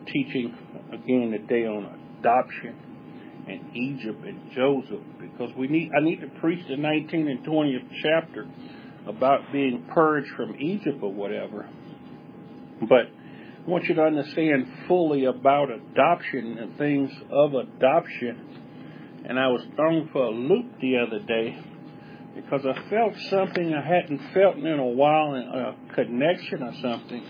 teaching again today on adoption and Egypt and Joseph, because I need to preach the 19th and 20th chapter about being purged from Egypt or whatever. But I want you to understand fully about adoption and things of adoption. And I was thrown for a loop the other day because I felt something I hadn't felt in a while, a connection or something.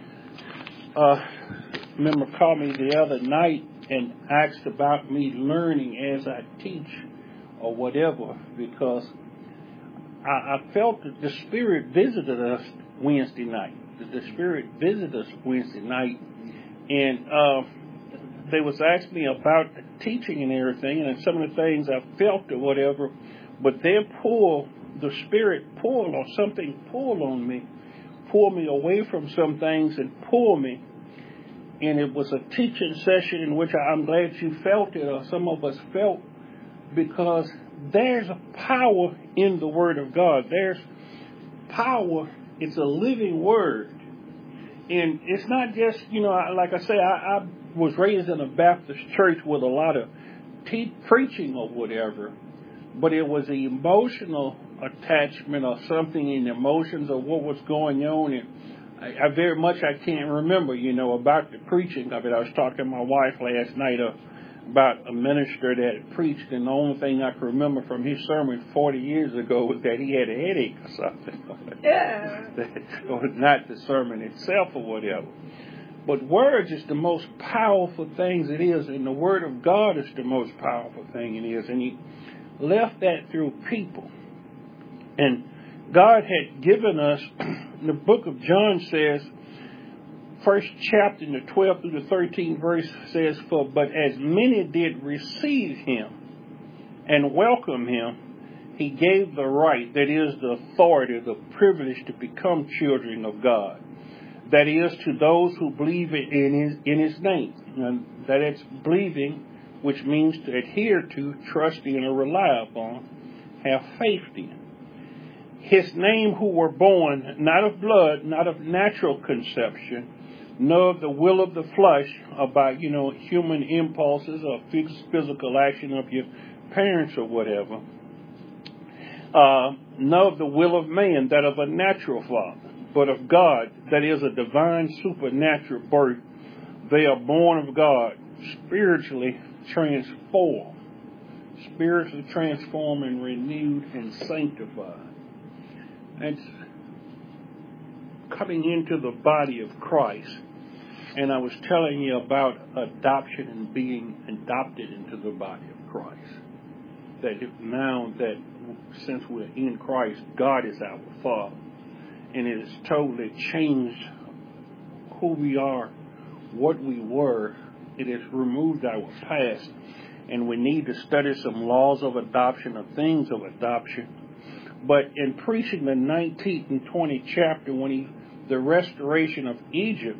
Member called me the other night and asked about me learning as I teach or whatever, because I felt that the Spirit visited us Wednesday night. The Spirit visited us Wednesday night, and they was asking me about the teaching and everything, and some of the things I felt or whatever, but then the Spirit pulled on me, pulled me away from some things and pulled me. And it was a teaching session in which I'm glad you felt it, or some of us felt, because there's a power in the Word of God. There's power. It's a living Word. And it's not just, like I say, I was raised in a Baptist church with a lot of preaching or whatever, but it was the emotional attachment or something in the emotions of what was going on. And I very much, I can't remember, about the preaching of it. I was talking to my wife last night about a minister that preached, and the only thing I can remember from his sermon 40 years ago was that he had a headache or something. Yeah. That was not the sermon itself or whatever. But words is the most powerful things it is, and the Word of God is the most powerful thing it is. And he left that through people. And God had given us, the book of John says, first chapter in the 12th through the 13th verse says, but as many did receive him and welcome him, he gave the right, that is the authority, the privilege to become children of God. That is to those who believe in his name. And that it's believing, which means to adhere to, trust in, or rely upon, have faith in. His name, who were born not of blood, not of natural conception, nor of the will of the flesh, or by, human impulses or physical action of your parents or whatever, nor of the will of man, that of a natural father, but of God, that is a divine supernatural birth. They are born of God, spiritually transformed and renewed and sanctified. That's coming into the body of Christ. And I was telling you about adoption and being adopted into the body of Christ. That now that since we're in Christ, God is our Father. And it has totally changed who we are, what we were. It has removed our past. And we need to study some laws of adoption or things of adoption. But in preaching the 19th and 20th chapter, the restoration of Egypt,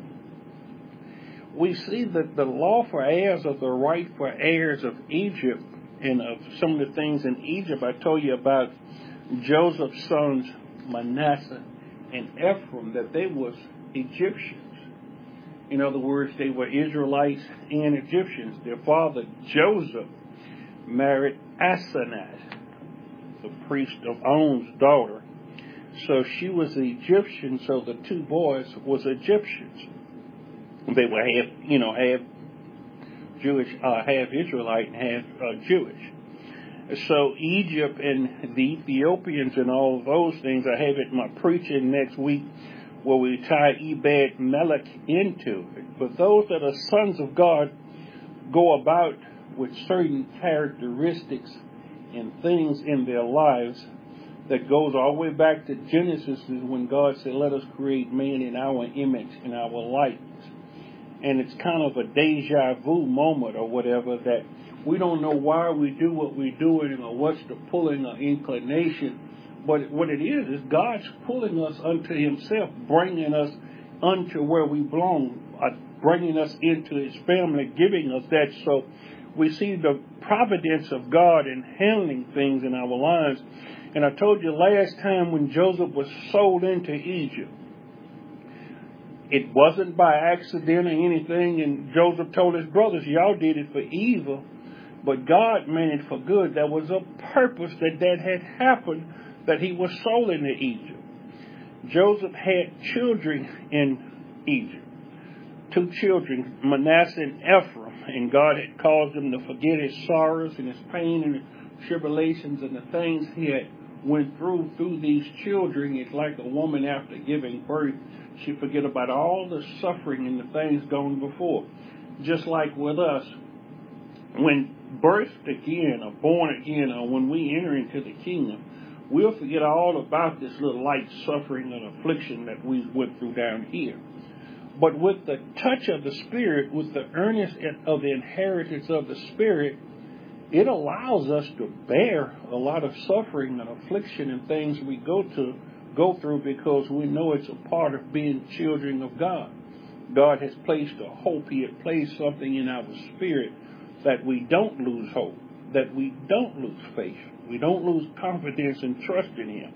we see that the law for heirs of the right for heirs of Egypt and of some of the things in Egypt. I told you about Joseph's sons, Manasseh and Ephraim, that they was Egyptians. In other words, they were Israelites and Egyptians. Their father, Joseph, married Asenath, the priest of On's daughter. So she was an Egyptian, so the two boys was Egyptians. They were half Jewish, half Israelite and half Jewish. So Egypt and the Ethiopians and all of those things, I have it in my preaching next week where we tie Ebed Melech into it. But those that are sons of God go about with certain characteristics and things in their lives that goes all the way back to Genesis, when God said, let us create man in our image, in our likeness. And it's kind of a deja vu moment or whatever, that we don't know why we do what we do or what's the pulling or inclination. But what it is God's pulling us unto himself, bringing us unto where we belong, bringing us into his family, giving us that. So we see the providence of God in handling things in our lives. And I told you last time when Joseph was sold into Egypt, It wasn't by accident or anything, and Joseph told his brothers, y'all did it for evil, but God meant it for good. There was a purpose that had happened, that he was sold into Egypt. Joseph had children in Egypt, 2 children, Manasseh and Ephraim, and God had caused him to forget his sorrows and his pain and his tribulations and the things he had went through these children. It's like a woman after giving birth. She forget about all the suffering and the things gone before. Just like with us, when birthed again or born again, or when we enter into the kingdom, we'll forget all about this little light suffering and affliction that we went through down here. But with the touch of the Spirit, with the earnest of the inheritance of the Spirit, it allows us to bear a lot of suffering and affliction and things we go through, because we know it's a part of being children of God. God has placed a hope. He has placed something in our spirit that we don't lose hope, that we don't lose faith, we don't lose confidence and trust in Him.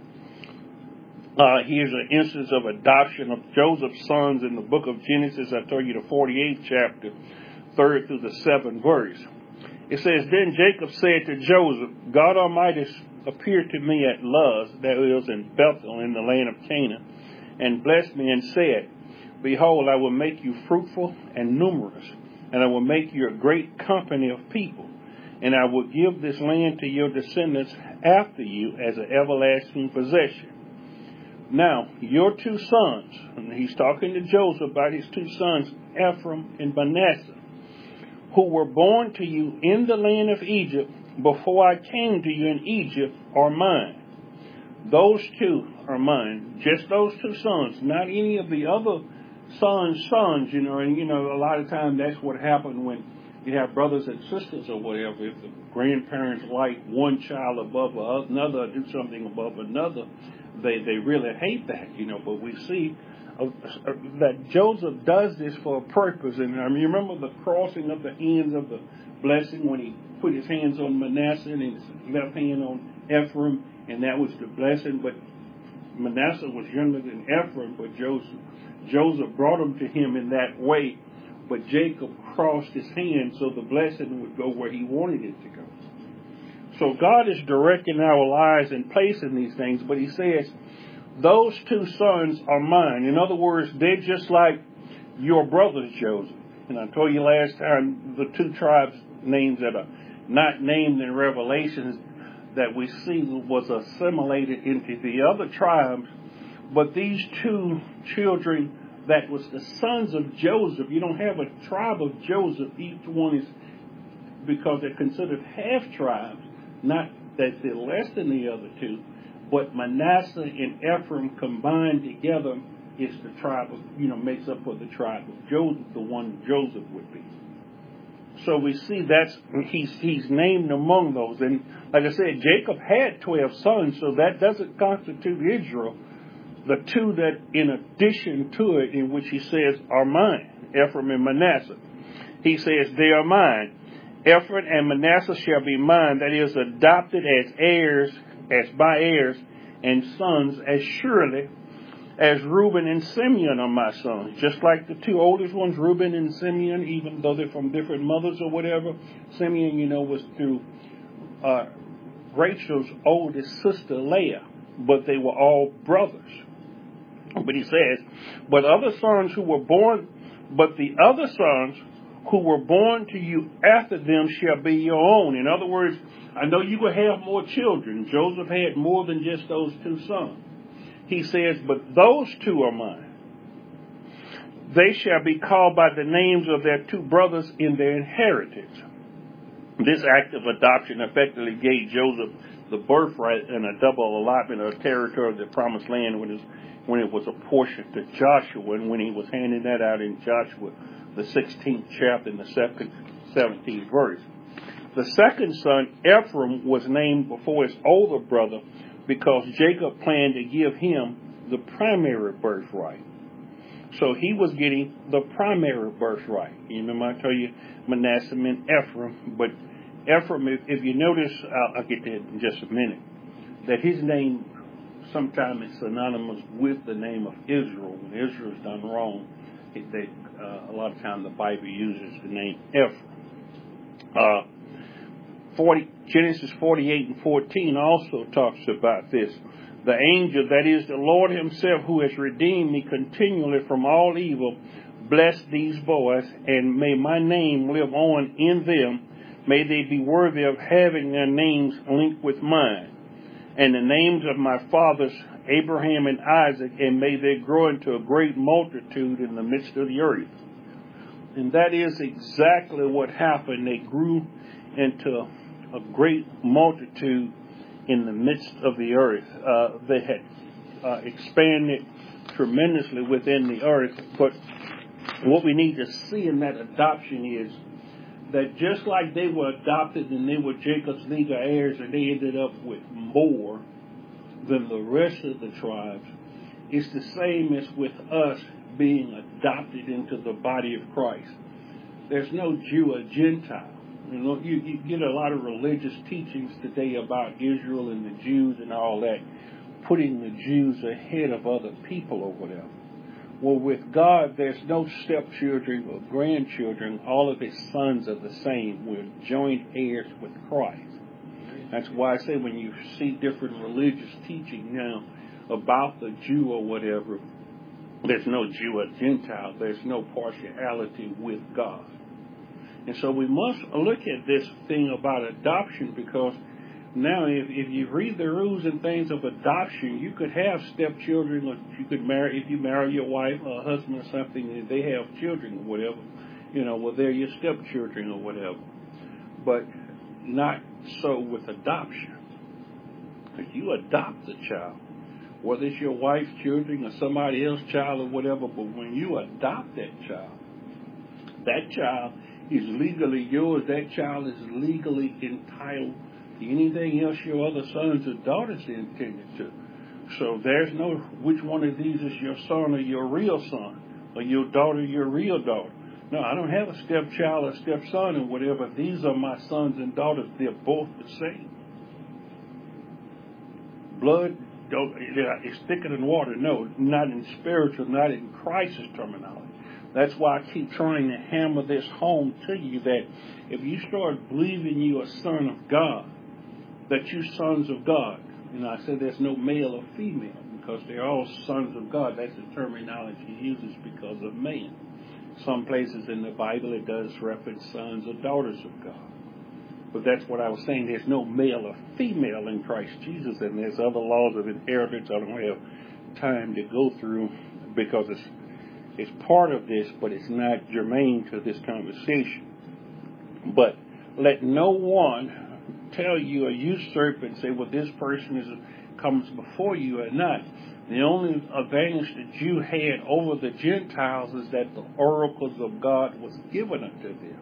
Here's an instance of adoption of Joseph's sons in the book of Genesis. I told you the 48th chapter, 3rd through the 7th verse. It says, Then Jacob said to Joseph, God Almighty appeared to me at Luz, that is in Bethel in the land of Canaan, and blessed me and said, Behold, I will make you fruitful and numerous, and I will make you a great company of people, and I will give this land to your descendants after you as an everlasting possession. Now, your 2 sons, and he's talking to Joseph about his 2 sons, Ephraim and Manasseh, who were born to you in the land of Egypt before I came to you in Egypt, are mine. Those 2 are mine. Just those 2 sons, not any of the other sons, and a lot of times that's what happened when you have brothers and sisters or whatever. If the grandparents like one child above another, or do something above another, they really hate that, But we see that Joseph does this for a purpose. And I mean, you remember the crossing of the hands of the blessing when he put his hands on Manasseh and his left hand on Ephraim, and that was the blessing. But Manasseh was younger than Ephraim, but Joseph brought him to him in that way. But Jacob crossed his hands so the blessing would go where he wanted it to go. So God is directing our lives and placing these things, but he says, those 2 sons are mine. In other words, they're just like your brothers, Joseph. And I told you last time, the 2 tribes names that are not named in Revelations that we see was assimilated into the other tribes. But these 2 children that was the sons of Joseph, you don't have a tribe of Joseph. Each one is, because they're considered half tribes, not that they're less than the other 2. But Manasseh and Ephraim combined together is the tribe of, makes up for the tribe of Joseph, the one Joseph would be. So we see he's named among those. And like I said, Jacob had 12 sons, so that doesn't constitute Israel. The 2 that in addition to it, in which he says are mine, Ephraim and Manasseh. He says they are mine. Ephraim and Manasseh shall be mine, that is, adopted as heirs, as by heirs, and sons as surely as Reuben and Simeon are my sons. Just like the 2 oldest ones, Reuben and Simeon, even though they're from different mothers or whatever. Simeon, was through Rachel's oldest sister, Leah, but they were all brothers. But he says, but the other sons who were born to you after them shall be your own. In other words, I know you will have more children. Joseph had more than just those 2 sons. He says, but those 2 are mine. They shall be called by the names of their 2 brothers in their inheritance. This act of adoption effectively gave Joseph the birthright and a double allotment of territory of the promised land when it was apportioned to Joshua, and when he was handing that out in Joshua, the 16th chapter and the 17th verse. The second son, Ephraim, was named before his older brother because Jacob planned to give him the primary birthright. So he was getting the primary birthright. You remember I told you Manasseh and Ephraim, but Ephraim, if you notice, I'll get to it in just a minute, that his name sometimes is synonymous with the name of Israel when Israel's done wrong. A lot of times the Bible uses the name Ephraim. Genesis 48:14 also talks about this. The angel, that is the Lord himself, who has redeemed me continually from all evil, bless these boys, and may my name live on in them. May they be worthy of having their names linked with mine, and the names of my fathers Abraham and Isaac, and may they grow into a great multitude in the midst of the earth. And that is exactly what happened. They grew into a great multitude in the midst of the earth. They had expanded tremendously within the earth. But what we need to see in that adoption is that just like they were adopted and they were Jacob's legal heirs and they ended up with more than the rest of the tribes, it's the same as with us being adopted into the body of Christ. There's no Jew or Gentile. You know, you get a lot of religious teachings today about Israel and the Jews and all that, putting the Jews ahead of other people or whatever. Well, with God, there's no stepchildren or grandchildren. All of his sons are the same. We're joint heirs with Christ. That's why I say when you see different religious teaching now about the Jew or whatever, there's no Jew or Gentile. There's no partiality with God. And so we must look at this thing about adoption, because now if you read the rules and things of adoption, you could have stepchildren, or you could marry, if you marry your wife or husband or something, and they have children or whatever, well, they're your stepchildren or whatever. But not so with adoption. If you adopt a child, whether it's your wife's children or somebody else's child or whatever, but when you adopt that child is legally yours. That child is legally entitled to anything else your other sons or daughters are intended to. So there's no which one of these is your son or your real son, or your daughter your real daughter. No, I don't have a stepchild or stepson or whatever. These are my sons and daughters. They're both the same. Blood is thicker than water. No, not in spiritual, not in Christ's terminology. That's why I keep trying to hammer this home to you, that if you start believing you're a son of God, that you're sons of God. I said there's no male or female, because they're all sons of God. That's the terminology he uses because of man. Some places in the Bible it does reference sons or daughters of God. But that's what I was saying. There's no male or female in Christ Jesus, and there's other laws of inheritance I don't have time to go through, because it's part of this, but it's not germane to this conversation. But let no one tell you or usurp and say, well, this person comes before you or not. The only advantage the Jew had over the Gentiles is that the oracles of God was given unto them.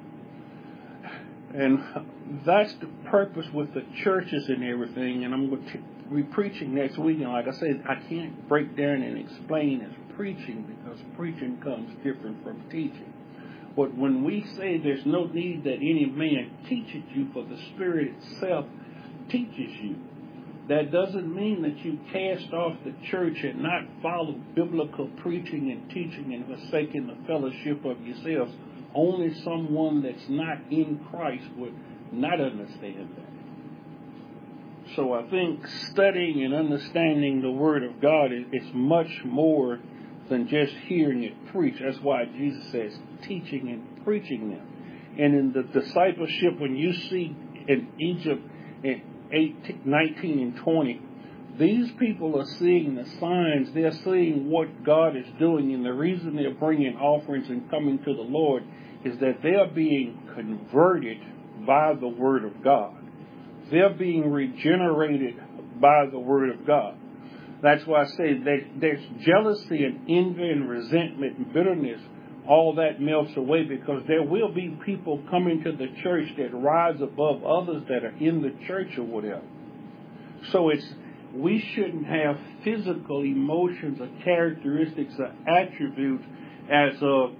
And that's the purpose with the churches and everything. And I'm going to be preaching next week. And like I said, I can't break down and explain as preaching, because preaching comes different from teaching. But when we say there's no need that any man teaches you, for the Spirit itself teaches you, that doesn't mean that you cast off the church and not follow biblical preaching and teaching and forsaking the fellowship of yourselves. Only someone that's not in Christ would not understand that. So I think studying and understanding the Word of God is much more than just hearing it preached. That's why Jesus says teaching and preaching them. And in the discipleship, when you see in Egypt in 19 and 20, these people are seeing the signs. They're seeing what God is doing. And the reason they're bringing offerings and coming to the Lord is that they're being converted by the Word of God. They're being regenerated by the Word of God. That's why I say that there's jealousy and envy and resentment and bitterness. All that melts away, because there will be people coming to the church that rise above others that are in the church or whatever. So we shouldn't have physical emotions or characteristics or attributes as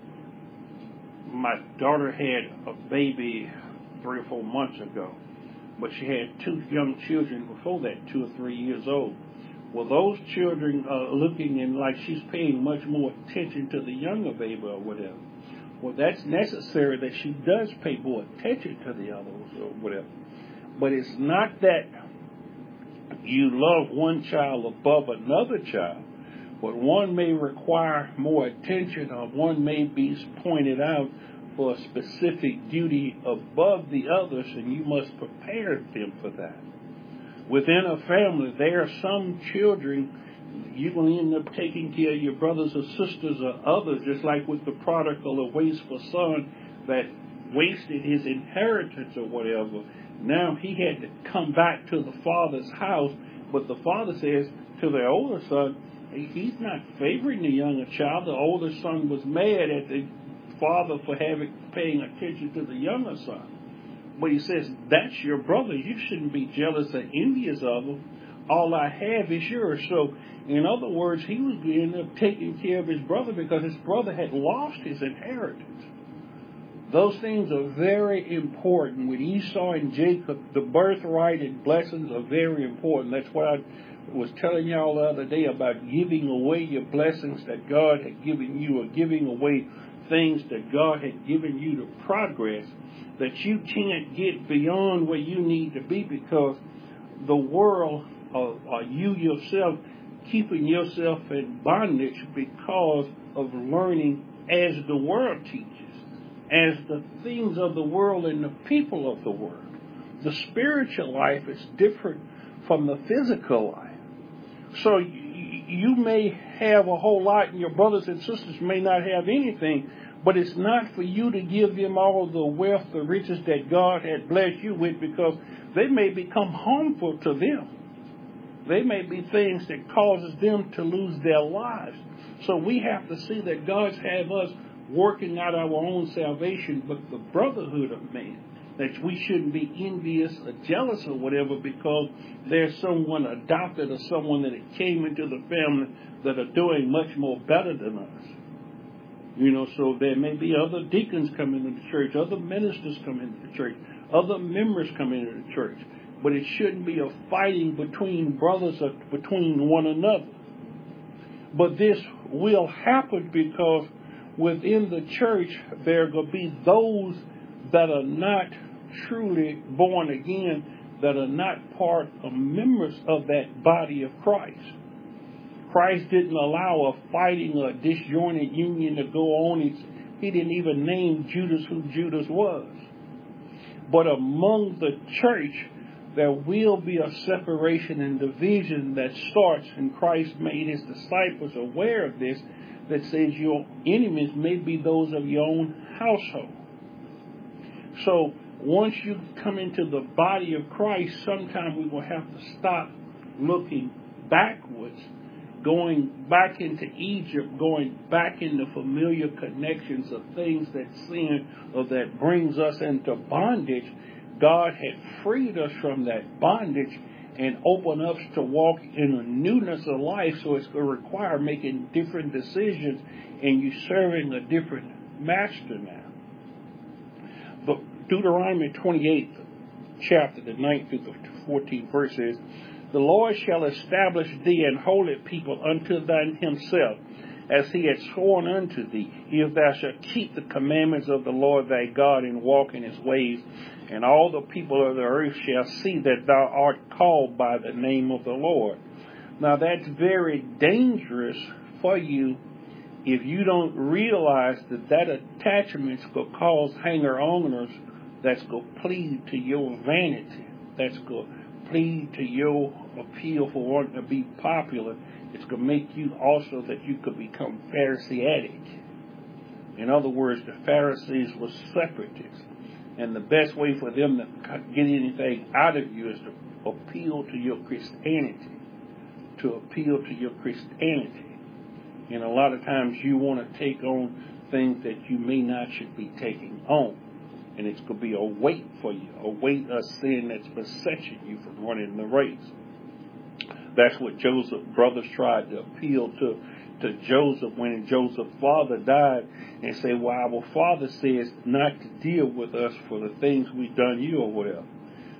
my daughter had a baby 3 or 4 months ago, but she had 2 young children before that, 2 or 3 years old. Well, those children are looking and like she's paying much more attention to the younger baby or whatever. Well, that's necessary that she does pay more attention to the others or whatever. But it's not that you love one child above another child, but one may require more attention or one may be pointed out for a specific duty above the others, and you must prepare them for that. Within a family, there are some children you're going to end up taking care of your brothers or sisters or others, just like with the prodigal or wasteful son that wasted his inheritance or whatever. Now he had to come back to the father's house, but the father says to the older son, he's not favoring the younger child. The older son was mad at the father for paying attention to the younger son. But he says, that's your brother. You shouldn't be jealous or envious of him. All I have is yours. So, in other words, he was going to end up taking care of his brother because his brother had lost his inheritance. Those things are very important. With Esau and Jacob, the birthright and blessings are very important. That's what I was telling y'all the other day about giving away your blessings that God had given you, or giving away things that God had given you to progress, that you can't get beyond where you need to be because the world or you yourself keeping yourself in bondage because of learning as the world teaches, as the things of the world and the people of the world. The spiritual life is different from the physical life. So you may have a whole lot and your brothers and sisters may not have anything, but it's not for you to give them all the wealth, the riches that God had blessed you with, because they may become harmful to them. They may be things that causes them to lose their lives. So we have to see that God's have us working out our own salvation, but the brotherhood of man, that we shouldn't be envious or jealous or whatever because there's someone adopted or someone that came into the family that are doing much more better than us. You know, so there may be other deacons coming into the church, other ministers coming into the church, other members coming into the church. But it shouldn't be a fighting between brothers or between one another. But this will happen because within the church there are going to be those that are not truly born again, that are not part of members of that body of Christ. Christ didn't allow a fighting or disjointed union to go on. He didn't even name Judas who Judas was. But among the church, there will be a separation and division that starts, and Christ made his disciples aware of this, that says your enemies may be those of your own household. So once you come into the body of Christ, sometime we will have to stop looking backwards, going back into Egypt, going back into familiar connections of things that sin or that brings us into bondage. God had freed us from that bondage and opened us to walk in a newness of life, so it's going to require making different decisions and you serving a different master now. But Deuteronomy 28, chapter, the 9th through the 14th verse says, the Lord shall establish thee an holy people unto thine himself, as he had sworn unto thee, if thou shalt keep the commandments of the Lord thy God and walk in his ways, and all the people of the earth shall see that thou art called by the name of the Lord. Now that's very dangerous for you if you don't realize that attachment's going to cause hanger-oners that's going to plead to your vanity, that's going to plead to your appeal for wanting to be popular. It's going to make you also that you could become Pharisaic. In other words, the Pharisees were separatists. And the best way for them to get anything out of you is to appeal to your Christianity. To appeal to your Christianity. And a lot of times you want to take on things that you may not should be taking on. And it's going to be a weight for you, a weight of sin that's besetting you from running the race. That's what Joseph's brothers tried to appeal to Joseph when Joseph's father died and say, well, our father says not to deal with us for the things we've done you or whatever.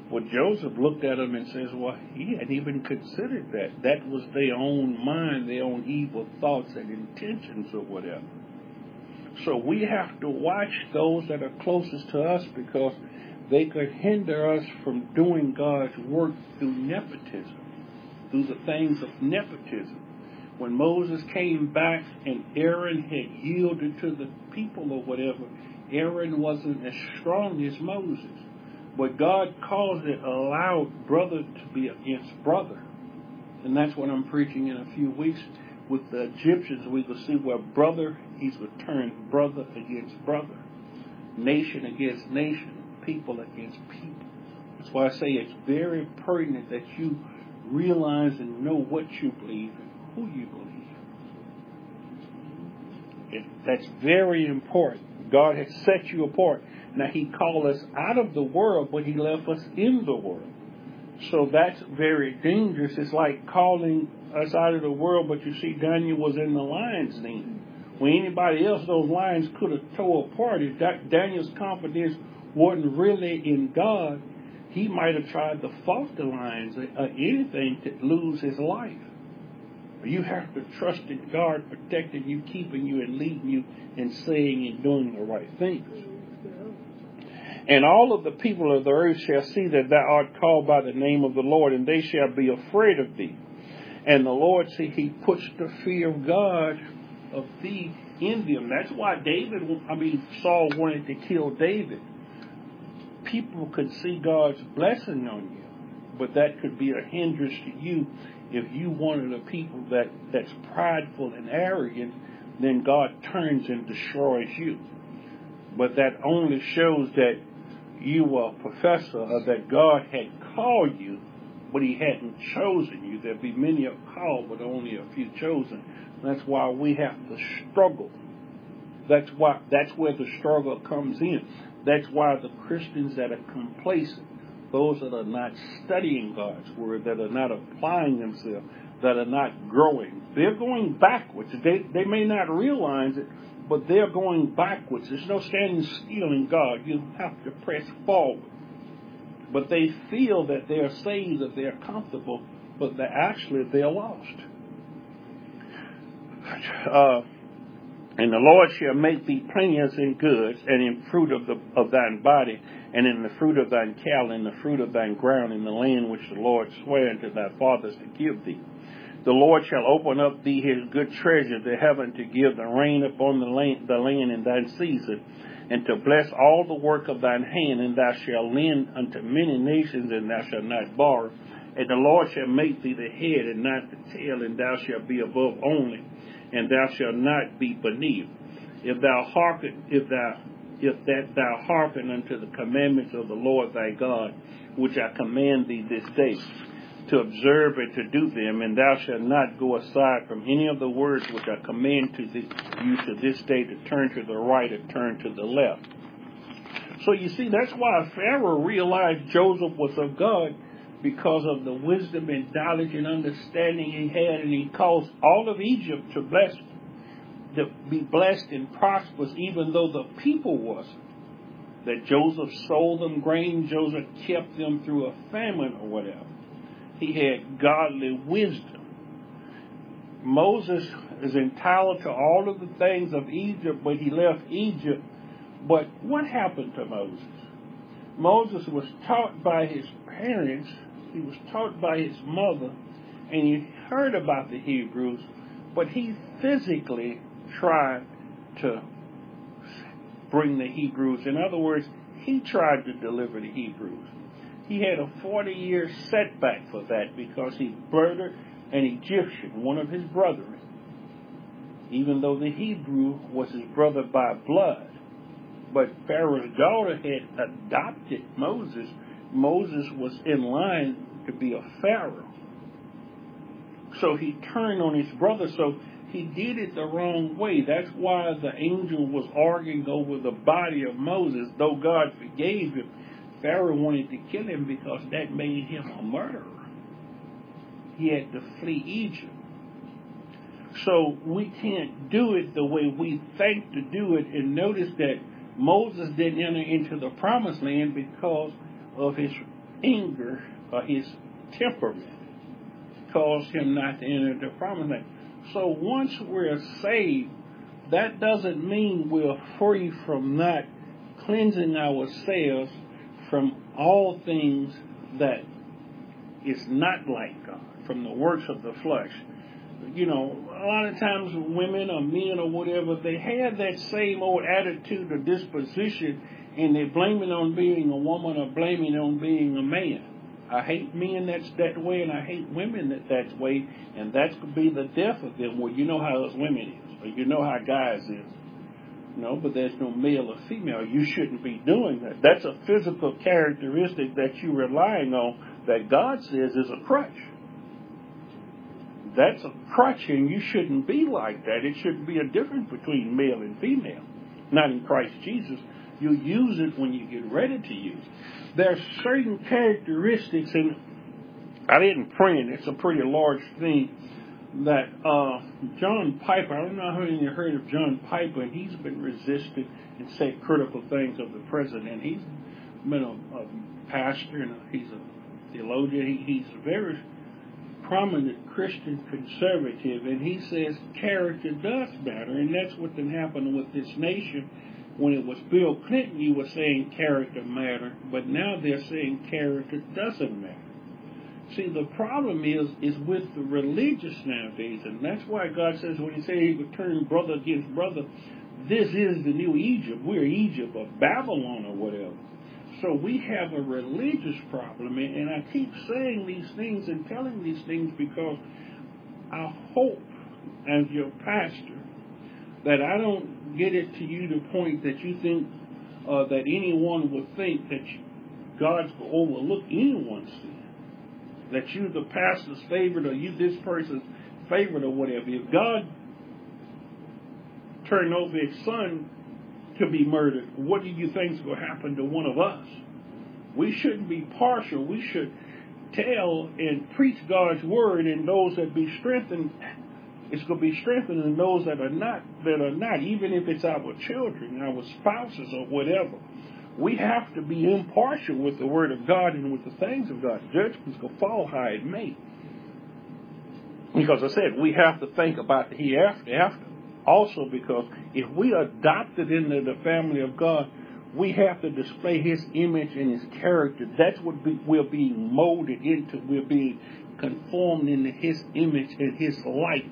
Well, Joseph looked at him and says, well, he hadn't even considered that. That was their own mind, their own evil thoughts and intentions or whatever. So we have to watch those that are closest to us because they could hinder us from doing God's work through nepotism, through the things of nepotism. When Moses came back and Aaron had yielded to the people or whatever, Aaron wasn't as strong as Moses. But God caused it, allowed brother to be against brother. And that's what I'm preaching in a few weeks. With the Egyptians, we will see where brother, he's returned brother against brother. Nation against nation. People against people. That's why I say it's very pertinent that you realize and know what you believe and who you believe. That's very important. God has set you apart. Now, he called us out of the world, but he left us in the world. So that's very dangerous. It's like calling us out of the world, but you see Daniel was in the lion's den. When anybody else, those lions could have tore apart. If Daniel's confidence wasn't really in God, he might have tried to fight the lions or anything to lose his life. You have to trust in God protecting you, keeping you, and leading you, and saying and doing the right things. And all of the people of the earth shall see that thou art called by the name of the Lord, and they shall be afraid of thee. And the Lord, see, he puts the fear of God of thee in them. That's why Saul wanted to kill David. People could see God's blessing on you, but that could be a hindrance to you. If you one of the people that's prideful and arrogant, then God turns and destroys you. But that only shows that you were a professor or that God had called you, but he hadn't chosen you. There'll be many are called, but only a few chosen. That's why we have to struggle. That's where the struggle comes in. That's why the Christians that are complacent, those that are not studying God's word, that are not applying themselves, that are not growing, they're going backwards. They may not realize it, but they're going backwards. There's no standing still in God. You have to press forward. But they feel that they're saved, that they're comfortable, but they're lost. And the Lord shall make thee plenteous in goods, and in fruit of thine body, and in the fruit of thine cattle, and the fruit of thine ground, in the land which the Lord sware unto thy fathers to give thee. The Lord shall open up thee his good treasure, the heaven, to give the rain upon the land in thine season, and to bless all the work of thine hand, and thou shalt lend unto many nations, and thou shalt not borrow. And the Lord shall make thee the head and not the tail, and thou shalt be above only, and thou shalt not be beneath. If thou hearken unto the commandments of the Lord thy God, which I command thee this day, to observe and to do them, and thou shalt not go aside from any of the words which I command to you to this day, to turn to the right or turn to the left. So you see, that's why Pharaoh realized Joseph was of God, because of the wisdom and knowledge and understanding he had, and he caused all of Egypt to be blessed and prosperous, even though the people wasn't. That Joseph sold them grain, Joseph kept them through a famine or whatever. He had godly wisdom. Moses is entitled to all of the things of Egypt, but he left Egypt. But what happened to Moses? Moses was taught by his parents, he was taught by his mother, and he heard about the Hebrews, but he physically tried to bring the Hebrews. In other words, he tried to deliver the Hebrews. He had a 40-year setback for that because he murdered an Egyptian, one of his brethren, even though the Hebrew was his brother by blood. But Pharaoh's daughter had adopted Moses. Moses was in line to be a Pharaoh. So he turned on his brother, so he did it the wrong way. That's why the angel was arguing over the body of Moses. Though God forgave him, Pharaoh wanted to kill him because that made him a murderer. He had to flee Egypt. So we can't do it the way we think to do it. And notice that Moses didn't enter into the promised land because of his anger or his temperament caused him not to enter the promised land. So once we're saved, that doesn't mean we're free from not cleansing ourselves from all things that is not like God, from the works of the flesh. You know, a lot of times women or men or whatever, they have that same old attitude or disposition, and they blame it on being a woman or blame it on being a man. I hate men that's that way, and I hate women that's way, and that could be the death of them. Well, you know how us women is, or you know how guys is. No, but there's no male or female. You shouldn't be doing that. That's a physical characteristic that you're relying on that God says is a crutch. That's a crutch, and you shouldn't be like that. It shouldn't be a difference between male and female. Not in Christ Jesus. You use it when you get ready to use it. There are certain characteristics, and I didn't print it. It's a pretty large thing that John Piper, I don't know how many of you heard of John Piper, and he's been resistant and said critical things of the president. He's been a pastor, and he's a theologian. He's a very prominent Christian conservative, and he says character does matter, and that's what been happening with this nation. When it was Bill Clinton, you were saying character mattered, but now they're saying character doesn't matter. See, the problem is with the religious nowadays, and that's why God says when he said he would turn brother against brother, this is the new Egypt. We're Egypt or Babylon or whatever. So we have a religious problem, and I keep saying these things and telling these things because I hope, as your pastor, that I don't get it to you to the point that you think that anyone would think that God's going to overlook anyone's sin. That you the pastor's favorite or you this person's favorite or whatever. If God turned over his son to be murdered, what do you think is going to happen to one of us? We shouldn't be partial. We should tell and preach God's word, and those that be strengthened, it's going to be strengthened, and those that are not, even if it's our children, our spouses, or whatever. We have to be impartial with the word of God and with the things of God. Judgment's going to fall how it may. Because I said, we have to think about the hereafter. Also because if we are adopted into the family of God, we have to display his image and his character. That's what we're being molded into. We're being conformed into his image and his likeness.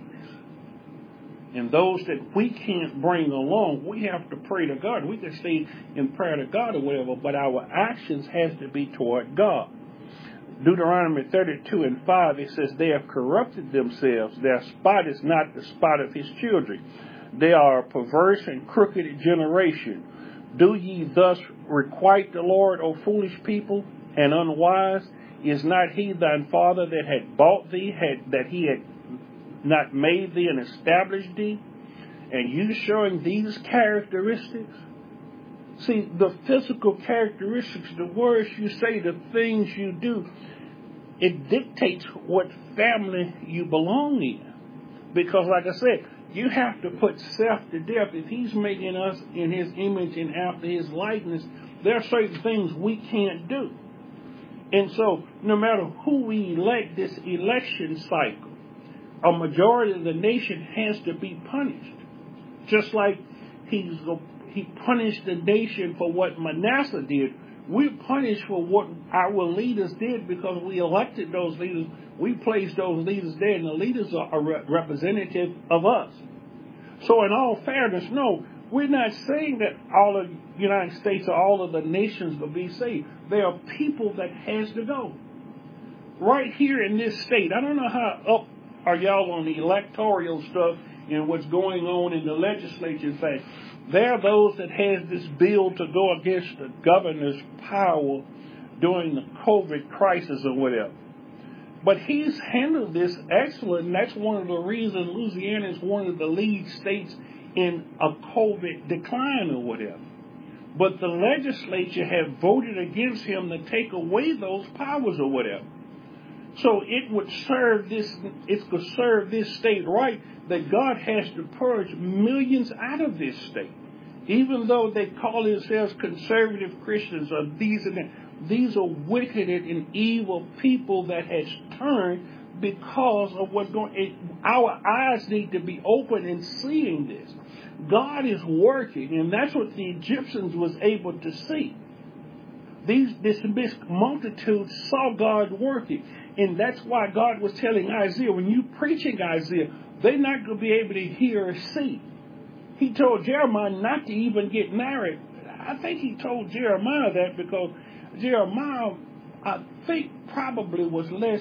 And those that we can't bring along, we have to pray to God. We can stay in prayer to God or whatever, but our actions has to be toward God. Deuteronomy 32:5, it says, they have corrupted themselves. Their spot is not the spot of his children. They are a perverse and crooked generation. Do ye thus requite the Lord, O foolish people, and unwise? Is not he thine father that had bought thee, that he had not made thee and established thee? And you showing these characteristics? See, the physical characteristics, the words you say, the things you do, it dictates what family you belong in. Because like I said, you have to put self to death. If he's making us in his image and after his likeness, there are certain things we can't do. And so, no matter who we elect, this election cycle, a majority of the nation has to be punished. Just like he punished the nation for what Manasseh did. We're punished for what our leaders did because we elected those leaders. We placed those leaders there, and the leaders are representative of us. So in all fairness, no, we're not saying that all of the United States or all of the nations will be saved. There are people that has to go. Right here in this state, I don't know how up are y'all on the electoral stuff and what's going on in the legislature thing. There are those that has this bill to go against the governor's power during the COVID crisis or whatever. But he's handled this excellent, and that's one of the reasons Louisiana is one of the lead states in a COVID decline or whatever. But the legislature have voted against him to take away those powers or whatever. So it would serve this state right that God has to purge millions out of this state. Even though they call themselves conservative Christians or these and that, These are wicked and evil people that has turned because of what's going on. Our eyes need to be open in seeing this. God is working, and that's what the Egyptians was able to see. This multitude saw God working, and that's why God was telling Isaiah, when you preaching Isaiah, they're not going to be able to hear or see. He told Jeremiah not to even get married. I think he told Jeremiah that because Jeremiah, I think, probably was less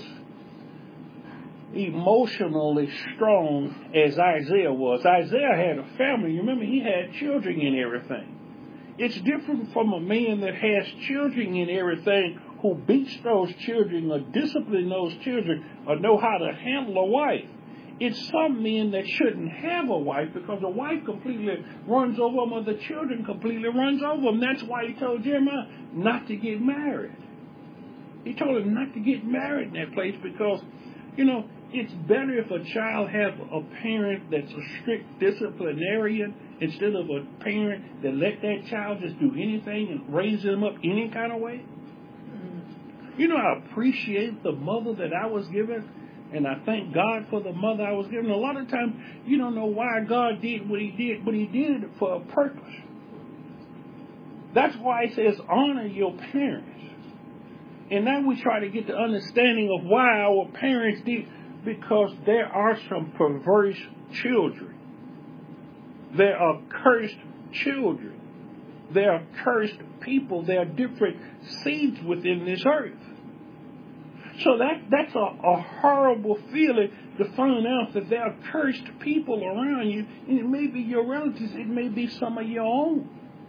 emotionally strong as Isaiah was. Isaiah had a family. You remember, he had children and everything. It's different from a man that has children and everything who beats those children or disciplines those children or know how to handle a wife. It's some men that shouldn't have a wife because the wife completely runs over them or the children completely runs over them. That's why he told Jeremiah not to get married. He told him not to get married in that place because, you know, it's better if a child has a parent that's a strict disciplinarian instead of a parent that let that child just do anything and raise them up any kind of way. You know, I appreciate the mother that I was given, and I thank God for the mother I was given. A lot of times, you don't know why God did what he did, but he did it for a purpose. That's why he says, honor your parents. And now we try to get the understanding of why our parents did, because there are some perverse children. There are cursed children. There are cursed people. There are different seeds within this earth. So that's a horrible feeling to find out that there are cursed people around you, and it may be your relatives, it may be some of your own.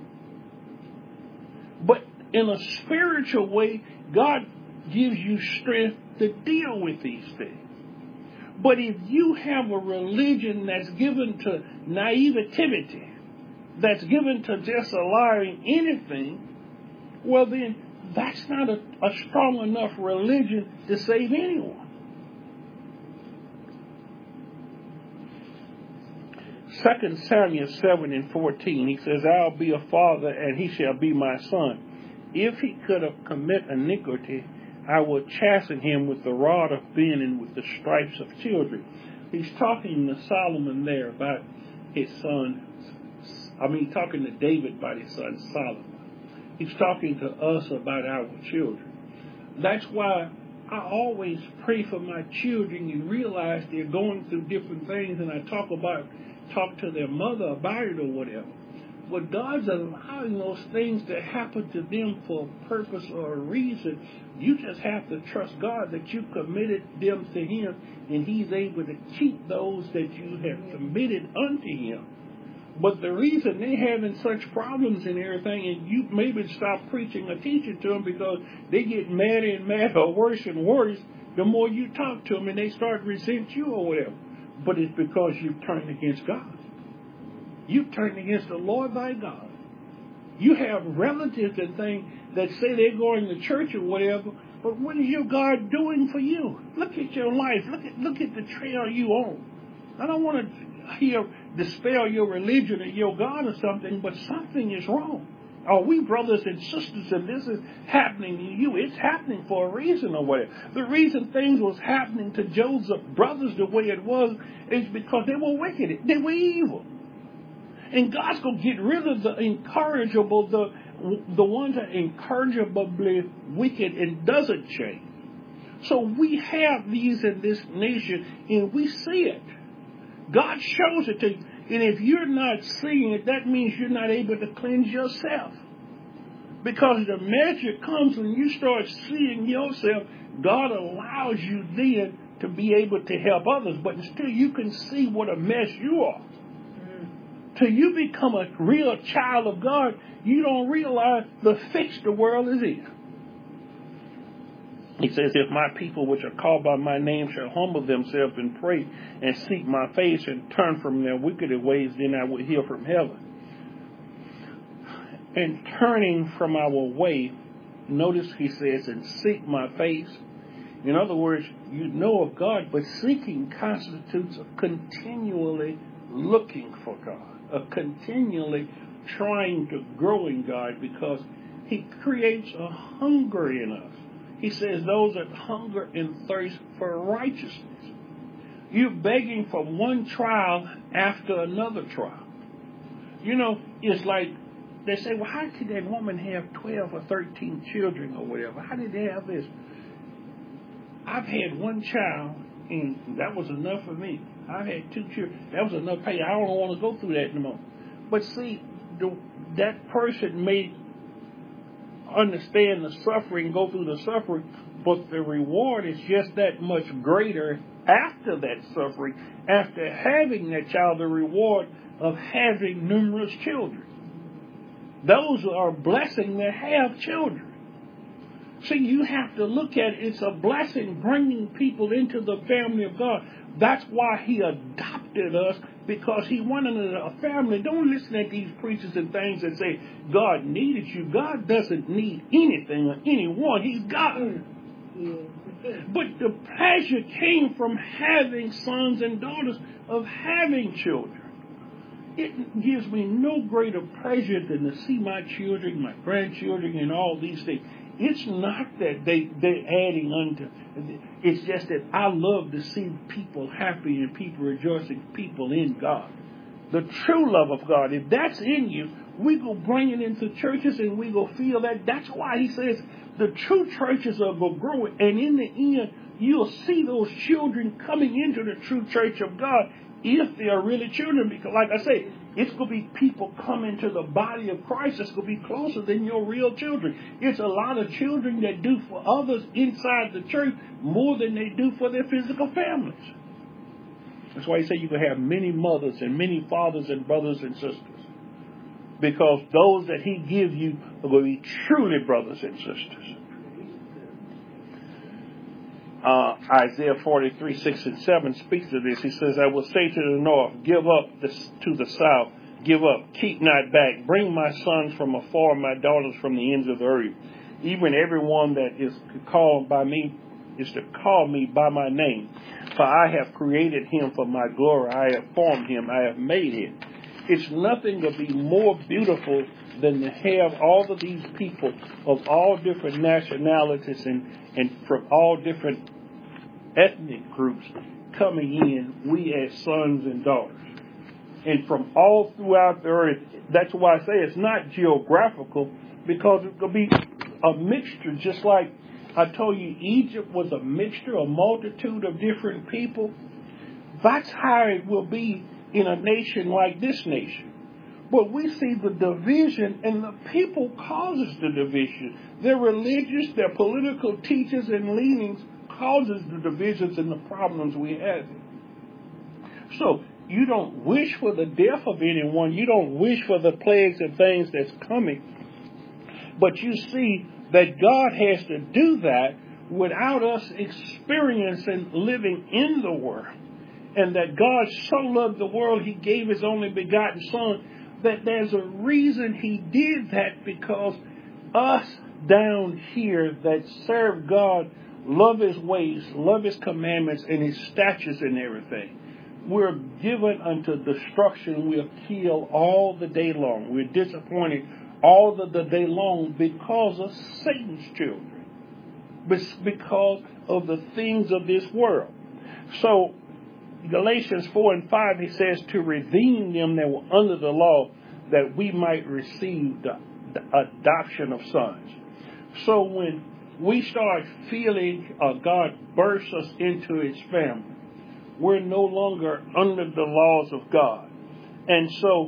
But in a spiritual way, God gives you strength to deal with these things. But if you have a religion that's given to naivety, that's given to just allowing anything, well then, that's not a strong enough religion to save anyone. 2 Samuel 7:14, he says, I'll be a father and he shall be my son. If he could have commit iniquity, I will chasten him with the rod of men and with the stripes of children. He's talking to Solomon there about his son. Talking to David about his son Solomon. He's talking to us about our children. That's why I always pray for my children and realize they're going through different things, and I talk to their mother about it or whatever. But God's allowing those things to happen to them for a purpose or a reason. You just have to trust God that you committed them to Him, and He's able to keep those that you have committed unto Him. But the reason they're having such problems and everything, and you maybe stop preaching or teaching to them because they get madder and madder or worse and worse the more you talk to them, and they start to resent you or whatever. But it's because you've turned against God. You've turned against the Lord thy God. You have relatives and things that say they're going to church or whatever, but what is your God doing for you? Look at your life. Look at the trail you on. I don't want to dispel your religion or your God or something, but something is wrong. Are we brothers and sisters and this is happening to you? It's happening for a reason or whatever. The reason things was happening to Joseph's brothers the way it was is because they were wicked. They were evil. And God's going to get rid of the incorrigible, the ones that are incorrigibly wicked and doesn't change. So we have these in this nation, and we see it. God shows it to you. And if you're not seeing it, that means you're not able to cleanse yourself. Because the measure comes when you start seeing yourself, God allows you then to be able to help others. But still you can see what a mess you are. Till you become a real child of God, you don't realize the fix the world is in. He says, if my people which are called by my name shall humble themselves and pray and seek my face and turn from their wicked ways, then I will hear from heaven. And turning from our way, notice he says, and seek my face. In other words, you know of God, but seeking constitutes a continually looking for God, a continually trying to grow in God, because He creates a hunger in us. He says those that hunger and thirst for righteousness. You're begging for one trial after another trial. You know, it's like they say, well, how could that woman have 12 or 13 children or whatever? How did they have this? I've had one child, and that was enough for me. I've had 2 children. That was enough pain. I don't want to go through that anymore. But see, that person may understand the suffering, go through the suffering, but the reward is just that much greater after that suffering, after having that child, the reward of having numerous children. Those are a blessing that have children. See, you have to look at it. It's a blessing bringing people into the family of God. That's why He adopted us, because He wanted a family. Don't listen to these preachers and things that say God needed you. God doesn't need anything or anyone. He's God. But the pleasure came from having sons and daughters, of having children. It gives me no greater pleasure than to see my children, my grandchildren, and all these things. It's not that they're adding unto. It's just that I love to see people happy and people rejoicing, people in God. The true love of God, if that's in you, we go bring it into churches and we go feel that. That's why He says the true churches are going to grow. And in the end, you'll see those children coming into the true church of God, if they are really children. Because like I say, it's going to be people coming to the body of Christ that's going to be closer than your real children. It's a lot of children that do for others inside the church more than they do for their physical families. That's why He said you can have many mothers and many fathers and brothers and sisters. Because those that He gives you are going to be truly brothers and sisters. Isaiah 43, 6 and 7 speaks to this. He says, I will say to the north, give up to the south, give up, keep not back. Bring my sons from afar, my daughters from the ends of the earth. Even everyone that is called by me is to call me by my name. For I have created him for my glory. I have formed him. I have made him. It's nothing to be more beautiful than to have all of these people of all different nationalities and from all different ethnic groups coming in, we as sons and daughters. And from all throughout the earth. That's why I say it's not geographical, because it's going to be a mixture, just like I told you Egypt was a mixture, a multitude of different people. That's how it will be in a nation like this nation. But we see the division, and the people causes the division. Their religious, their political teachers and leanings causes the divisions and the problems we have. So you don't wish for the death of anyone. You don't wish for the plagues and things that's coming. But you see that God has to do that without us experiencing living in the world. And that God so loved the world, He gave His only begotten Son. That there's a reason He did that, because us down here that serve God, love His ways, love His commandments and His statutes and everything, we're given unto destruction. We're killed all the day long. We're disappointed all the day long because of Satan's children, because of the things of this world. So Galatians 4 and 5, he says, to redeem them that were under the law, that we might receive the adoption of sons. So when we start feeling God bursts us into His family, we're no longer under the laws of God. And so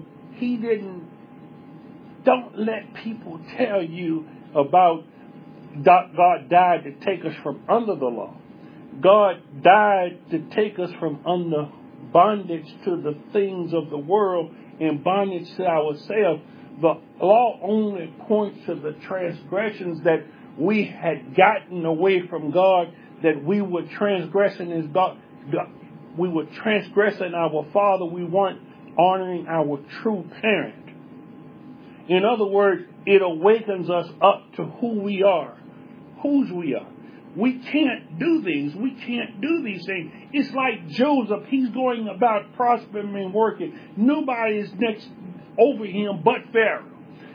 don't let people tell you about God died to take us from under the law. God died to take us from under bondage to the things of the world and bondage to ourselves. The law only points to the transgressions that we had gotten away from God, that we were transgressing His God. We were transgressing our Father. We weren't honoring our true parent. In other words, it awakens us up to who we are, whose we are. We can't do these. We can't do these things. It's like Joseph. He's going about prospering and working. Nobody is next over him but Pharaoh.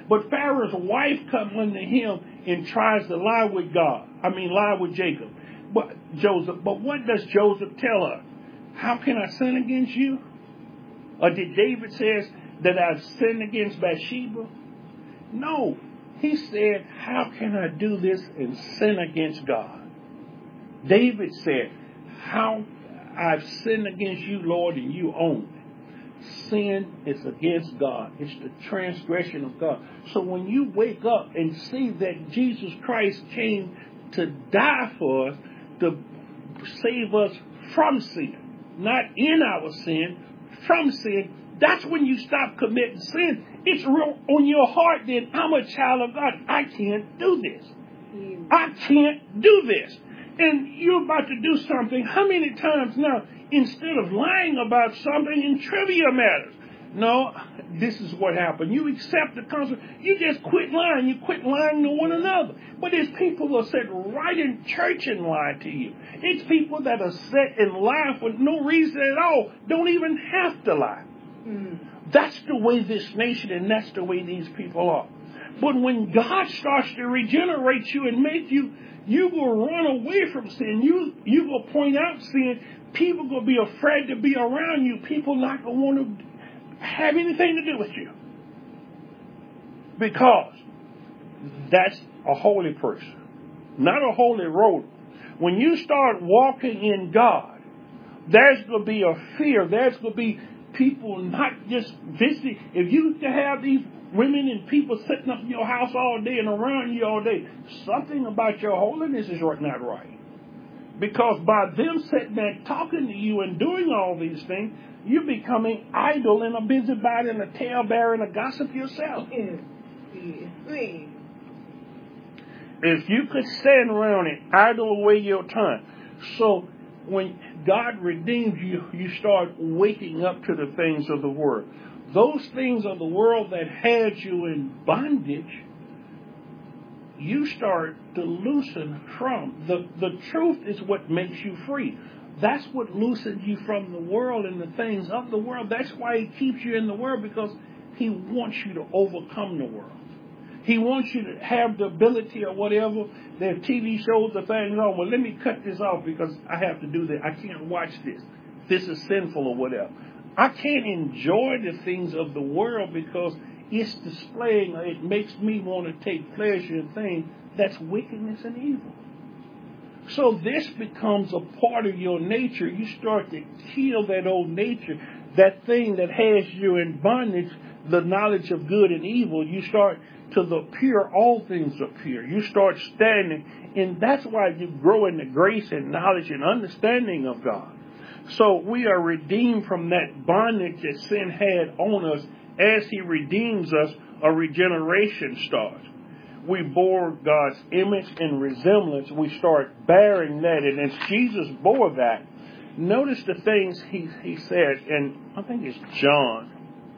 But Pharaoh's wife comes unto him and tries to lie with lie with Jacob. But Joseph, but what does Joseph tell her? How can I sin against you? Or did David says that I've sinned against Bathsheba? No. He said, how can I do this and sin against God? David said, how I've sinned against you, Lord, and you own it. Sin is against God. It's the transgression of God. So when you wake up and see that Jesus Christ came to die for us, to save us from sin, not in our sin, from sin, that's when you stop committing sin. It's real on your heart then, I'm a child of God. I can't do this. I can't do this. And you're about to do something. How many times now, instead of lying about something in trivia matters? No, this is what happened. You accept the consequence. You just quit lying. You quit lying to one another. But there's people who sit right in church and lie to you. It's people that are sit and lie for no reason at all. Don't even have to lie. That's the way this nation and that's the way these people are. But when God starts to regenerate you and make you, you will run away from sin. You will point out sin. People will be afraid to be around you. People not going to want to have anything to do with you. Because that's a holy person, not a holy road. When you start walking in God, there's going to be a fear. There's going to be people not just visiting. If you have these women and people sitting up in your house all day and around you all day, something about your holiness is not right. Because by them sitting there talking to you and doing all these things, you're becoming idle and a busybody and a talebearer and a gossip yourself. If you could stand around and idle away your time. So when God redeems you, you start waking up to the things of the world. Those things of the world that had you in bondage, you start to loosen from. The truth is what makes you free. That's what loosens you from the world and the things of the world. That's why He keeps you in the world, because He wants you to overcome the world. He wants you to have the ability or whatever. There are TV shows or things on. Well, let me cut this off because I have to do that. I can't watch this. This is sinful or whatever. I can't enjoy the things of the world because it's displaying, it makes me want to take pleasure in things that's wickedness and evil. So this becomes a part of your nature. You start to kill that old nature, that thing that has you in bondage, the knowledge of good and evil. You start to the pure, all things are pure. You start standing, and that's why you grow in the grace and knowledge and understanding of God. So we are redeemed from that bondage that sin had on us. As He redeems us, a regeneration starts. We bore God's image and resemblance. We start bearing that. And as Jesus bore that, notice the things he said, and I think it's John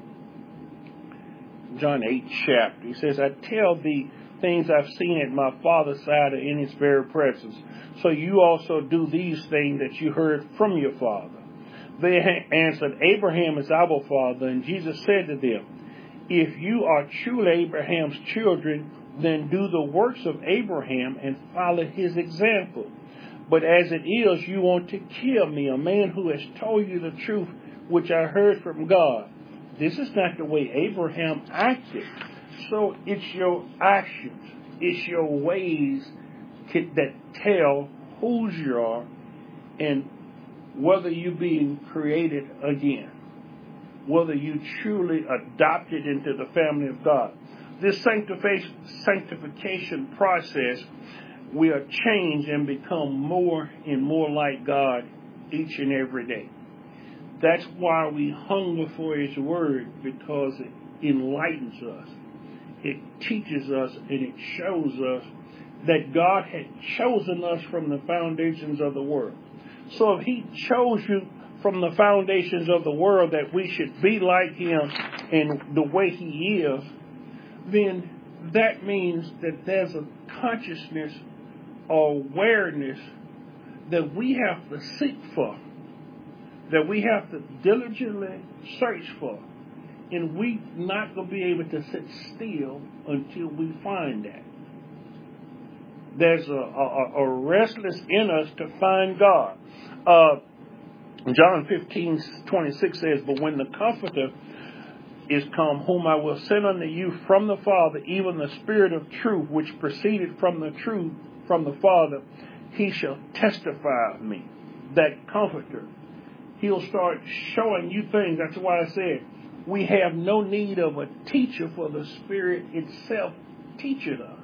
8 chapter. He says, I tell thee things I've seen at my Father's side in His very presence. So you also do these things that you heard from your father. They answered, Abraham is our father. And Jesus said to them, if you are truly Abraham's children, then do the works of Abraham and follow his example. But as it is, you want to kill me, a man who has told you the truth, which I heard from God. This is not the way Abraham acted. So it's your actions, it's your ways that tell whose you are and whether you're being created again, whether you truly adopted into the family of God. This sanctification process, we are changed and become more and more like God each and every day. That's why we hunger for His Word, because it enlightens us. It teaches us and it shows us that God had chosen us from the foundations of the world. So if He chose you from the foundations of the world that we should be like Him and the way He is, then that means that there's a consciousness or awareness that we have to seek for, that we have to diligently search for And we're not going to be able to sit still until we find that. There's a restless in us to find God. John 15:26 says, "But when the Comforter is come, whom I will send unto you from the Father, even the Spirit of truth, which proceeded from the Father, he shall testify of me." That Comforter. He'll start showing you things. That's why I said we have no need of a teacher, for the Spirit itself teaches us.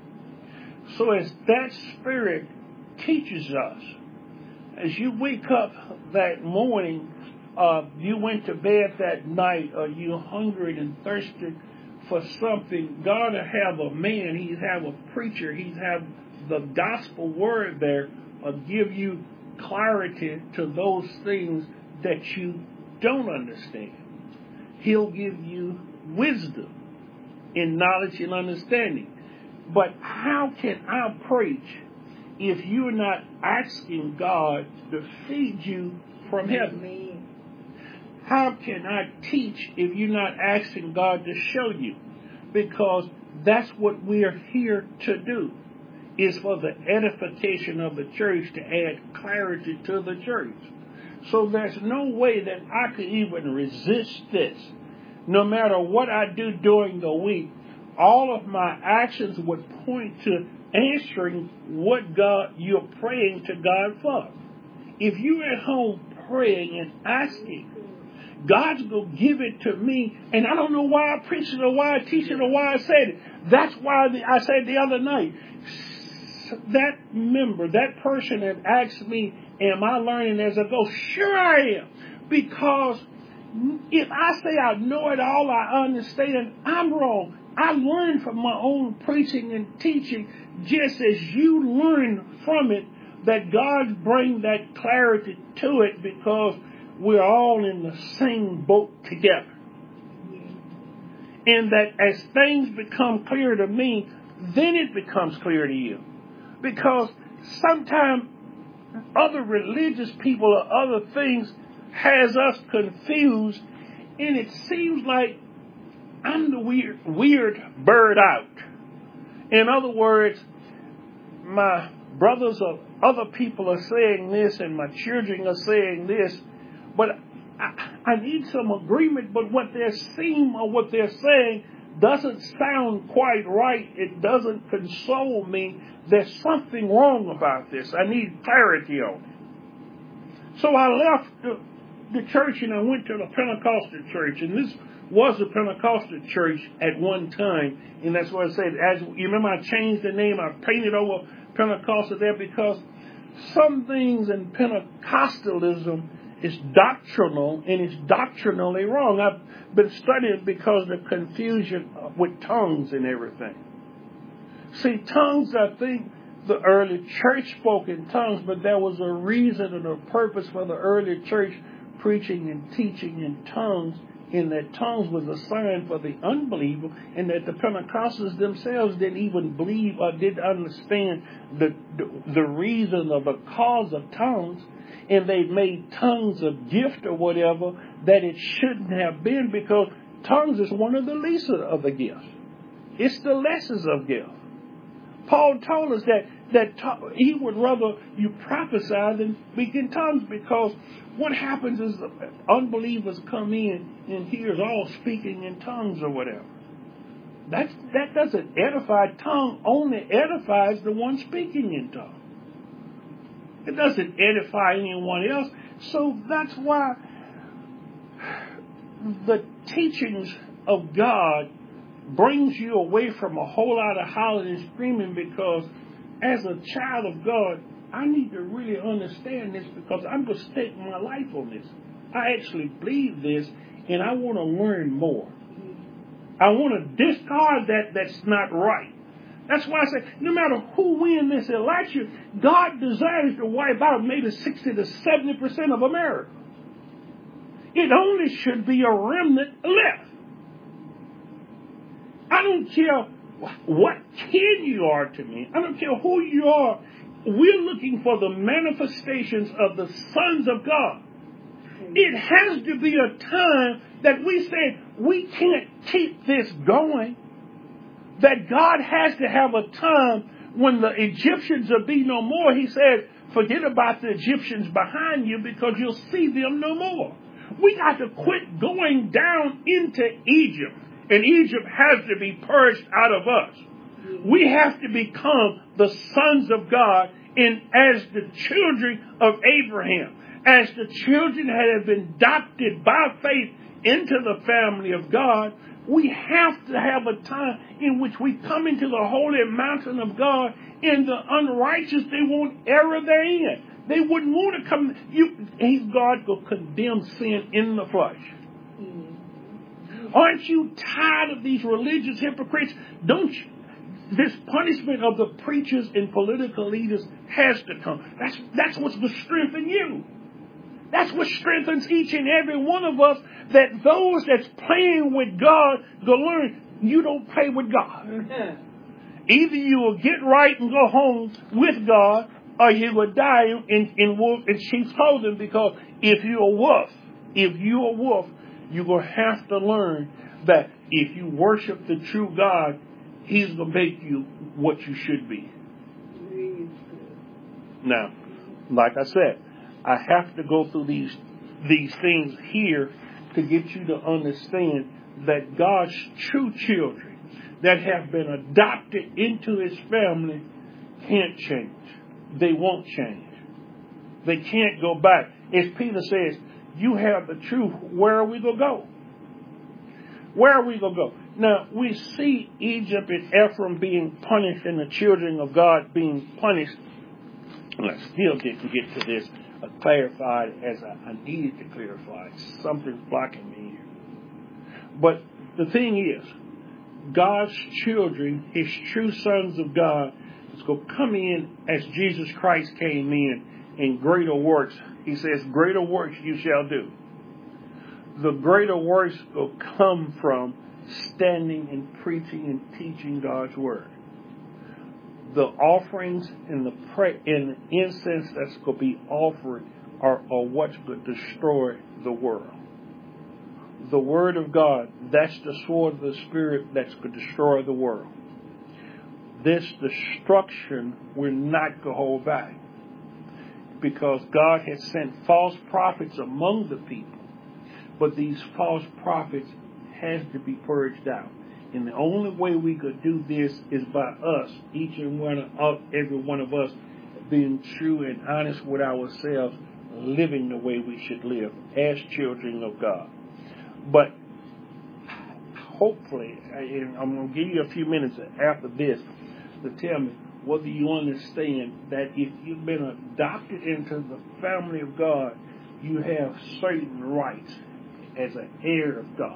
So as that Spirit teaches us, as you wake up that morning, you went to bed that night, or you hungry and thirsty for something, God will have a man, He'll have a preacher, He'll have the gospel word there, give you clarity to those things that you don't understand. He'll give you wisdom in knowledge and understanding. But how can I preach if you're not asking God to feed you from heaven? How can I teach if you're not asking God to show you? Because that's what we're here to do, is for the edification of the church, to add clarity to the church. So there's no way that I could even resist this. No matter what I do during the week, all of my actions would point to answering what God you're praying to God for. If you're at home praying and asking, God's going to give it to me, and I don't know why I preach it or why I teach it or why I said it. That's why I said the other night, that member, that person that asked me, am I learning as I go? Sure I am. Because if I say I know it all, I understand, I'm wrong. I learn from my own preaching and teaching, just as you learn from it, that God brings that clarity to it, because we're all in the same boat together. And that as things become clear to me, then it becomes clear to you. Because sometimes other religious people or other things has us confused, and it seems like I'm the weird bird out. In other words, my brothers or other people are saying this, and my children are saying this, but I need some agreement, but what they're seeing or what they're saying doesn't sound quite right. It doesn't console me. There's something wrong about this. I need clarity on it. So I left the church and I went to the Pentecostal church, and this was a Pentecostal church at one time, and that's what I said. As you remember, I changed the name. I painted over Pentecostal there, because some things in Pentecostalism is doctrinal, and it's doctrinally wrong. I've been studying because of the confusion with tongues and everything. See, tongues, I think the early church spoke in tongues, but there was a reason and a purpose for the early church preaching and teaching in tongues, in that tongues was a sign for the unbeliever, and that the Pentecostals themselves didn't even believe or didn't understand the reason or the cause of tongues, and they made tongues a gift or whatever that it shouldn't have been, because tongues is one of the least of the gifts. It's the lessest of gifts. Paul told us that he would rather you prophesy than speak in tongues, because what happens is the unbelievers come in and hears all speaking in tongues or whatever. That doesn't edify. Tongue only edifies the one speaking in tongues. It doesn't edify anyone else. So that's why the teachings of God brings you away from a whole lot of hollering and screaming, because as a child of God, I need to really understand this, because I'm going to stake my life on this. I actually believe this, and I want to learn more. I want to discard that's not right. That's why I say, no matter who wins this election, God desires to wipe out maybe 60 to 70% of America. It only should be a remnant left. I don't care what kin you are to me. I don't care who you are. We're looking for the manifestations of the sons of God. It has to be a time that we say, we can't keep this going. That God has to have a time when the Egyptians will be no more. He said, forget about the Egyptians behind you because you'll see them no more. We got to quit going down into Egypt. And Egypt has to be purged out of us. We have to become the sons of God, and as the children of Abraham, as the children that have been adopted by faith into the family of God, we have to have a time in which we come into the holy mountain of God, and the unrighteous, they won't error therein. They wouldn't want to come. God will condemn sin in the flesh. Aren't you tired of these religious hypocrites? Don't you? This punishment of the preachers and political leaders has to come. That's what's going to strengthen you. That's what strengthens each and every one of us, that those that's playing with God go learn you don't play with God. Either you will get right and go home with God, or you will die in wolf and sheep's clothing, because if you're a wolf, you're going to have to learn that if you worship the true God, He's going to make you what you should be. Now, like I said, I have to go through these things here to get you to understand that God's true children that have been adopted into His family can't change. They won't change. They can't go back. As Peter says, you have the truth. Where are we going to go? Where are we going to go? Now, we see Egypt and Ephraim being punished and the children of God being punished. And I still didn't get to this clarified as I needed to clarify. Something's blocking me here. But the thing is, God's children, His true sons of God, is going to come in as Jesus Christ came in greater works. He says, greater works you shall do. The greater works will come from standing and preaching and teaching God's Word. The offerings and the incense that's going to be offered are what's going to destroy the world. The Word of God, that's the sword of the Spirit that's going to destroy the world. This destruction we're not going to hold back, because God has sent false prophets among the people. But these false prophets has to be purged out. And the only way we could do this is by us, each and every one of us, being true and honest with ourselves, living the way we should live as children of God. But hopefully, and I'm going to give you a few minutes after this to tell me whether you understand that if you've been adopted into the family of God, you have certain rights as an heir of God,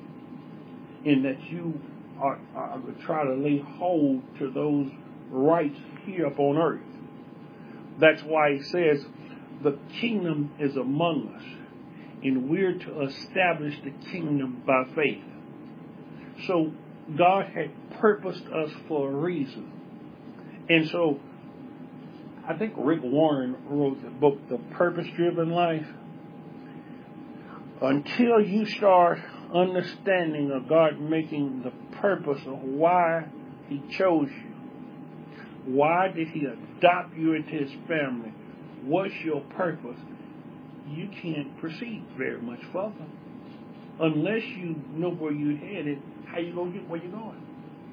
in that you are try to lay hold to those rights here upon earth. That's why He says the kingdom is among us, and we're to establish the kingdom by faith. So God had purposed us for a reason. And so I think Rick Warren wrote the book, The Purpose-Driven Life. Until you start understanding of God making the purpose of why He chose you, why did He adopt you into His family, what's your purpose, you can't proceed very much further. Unless you know where you're headed, how you going to get where you're going?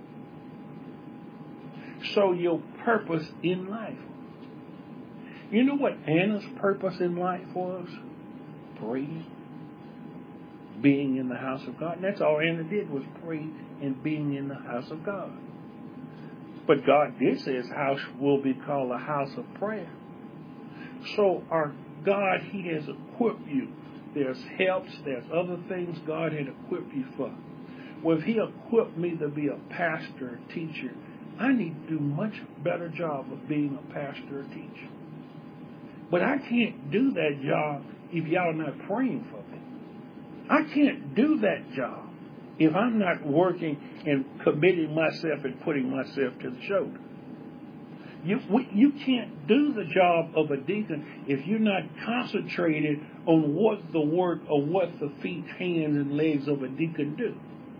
So your purpose in life. You know what Anna's purpose in life was? Praying. Being in the house of God. And that's all Anna did, was pray and being in the house of God. But God did say His house will be called a house of prayer. So our God, He has equipped you. There's helps, there's other things God had equipped you for. Well, if He equipped me to be a pastor, a teacher, I need to do a much better job of being a pastor or teacher. But I can't do that job if y'all not praying for me. I can't do that job if I'm not working and committing myself and putting myself to the shoulder. You can't do the job of a deacon if you're not concentrated on what the work or what the feet, hands, and legs of a deacon do.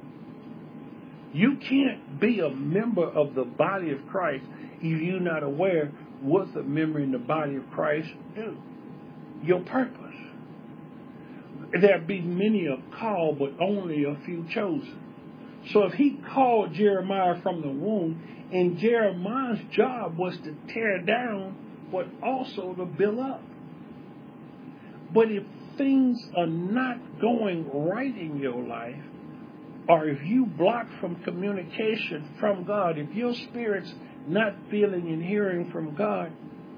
You can't be a member of the body of Christ if you're not aware what the member in the body of Christ do. Your purpose. There be many are called, but only a few chosen. So if he called Jeremiah from the womb, and Jeremiah's job was to tear down, but also to build up. But if things are not going right in your life, or if you block from communication from God, if your spirit's not feeling and hearing from God,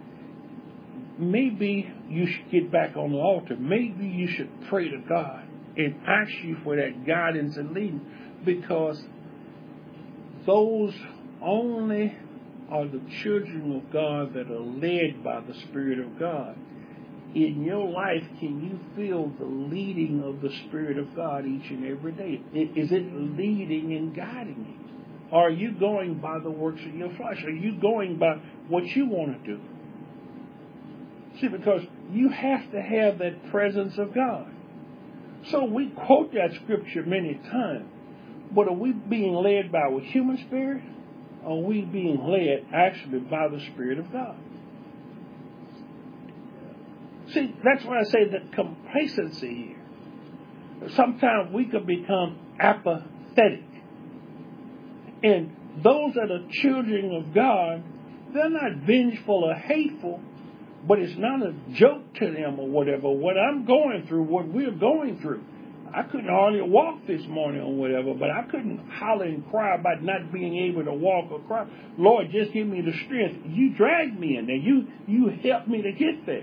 maybe you should get back on the altar. Maybe you should pray to God and ask you for that guidance and leading, because those only are the children of God that are led by the Spirit of God. In your life, can you feel the leading of the Spirit of God each and every day? Is it leading and guiding you? Or are you going by the works of your flesh? Are you going by what you want to do? See, because you have to have that presence of God. So we quote that scripture many times, but are we being led by a human spirit? Or are we being led actually by the Spirit of God? See, that's why I say the complacency here. Sometimes we could become apathetic. And those that are children of God, they're not vengeful or hateful, but it's not a joke to them or whatever. What I'm going through, what we're going through. I couldn't hardly walk this morning or whatever, but I couldn't holler and cry about not being able to walk or cry. Lord, just give me the strength. You dragged me in there. You helped me to get there.